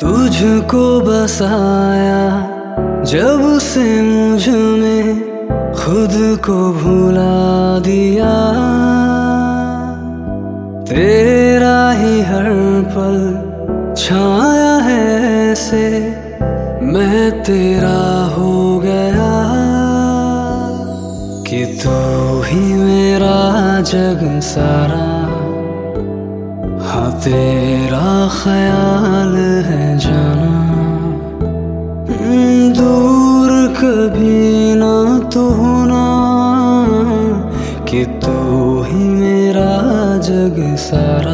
तुझको बसाया जब से मुझ में खुद को भुला दिया। तेरा ही हर पल छाया है ऐसे मैं तेरा हो गया कि तू ही मेरा जग सारा। हाँ तेरा ख्याल है जाना, दूर कभी ना तू होना कि तू ही मेरा जग सारा।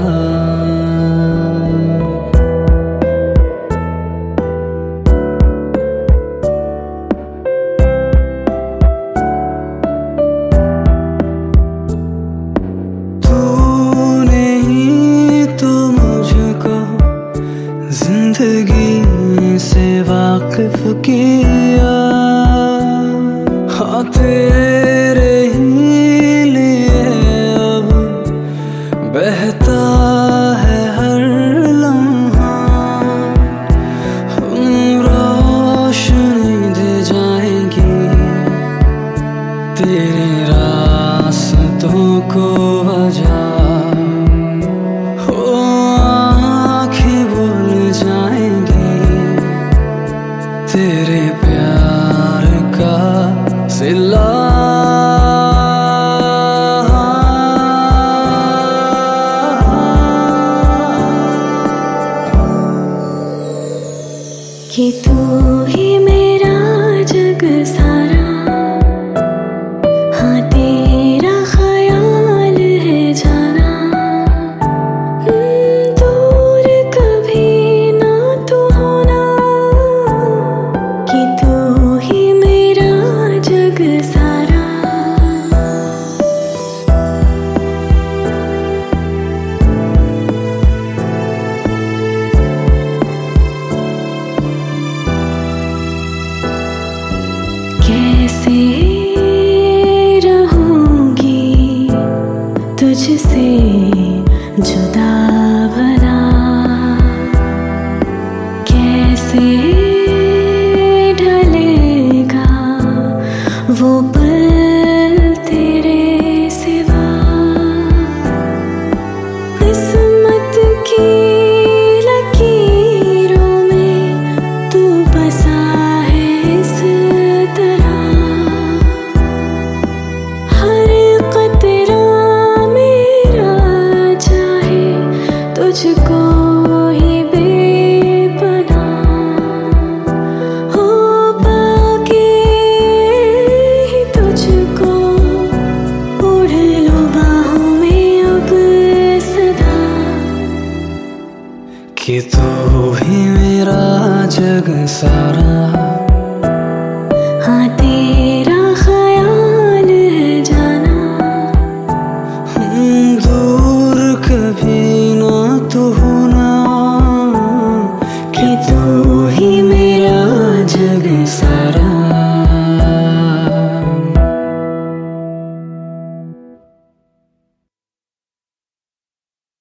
जिंदगी से वाकिफ किया, हाँ तेरे ही लिए अब बहता है हर लम्हा। हम रोशनी दे जाएंगी तेरे रास्तों को वजह। तेरे प्यार का सिला कि तू ही मेरा जग सारा। हाँ तेरा ख्याल है जाना, दूर कभी ना तू होना कि तू ही मेरा जग सारा। कैसे रहूंगी तुझसे जुदा भला, कैसे ढलेगा वो पल तेरे सिवा। किस्मत की लकीरों में तू बसा है इस तरह, हर कतरा मेरा चाहे तुझको ही बेपनाह हो पाके ही तुझको ओढ़ लो बाहों में अब सदा कि तू ही मेरा जग सारा।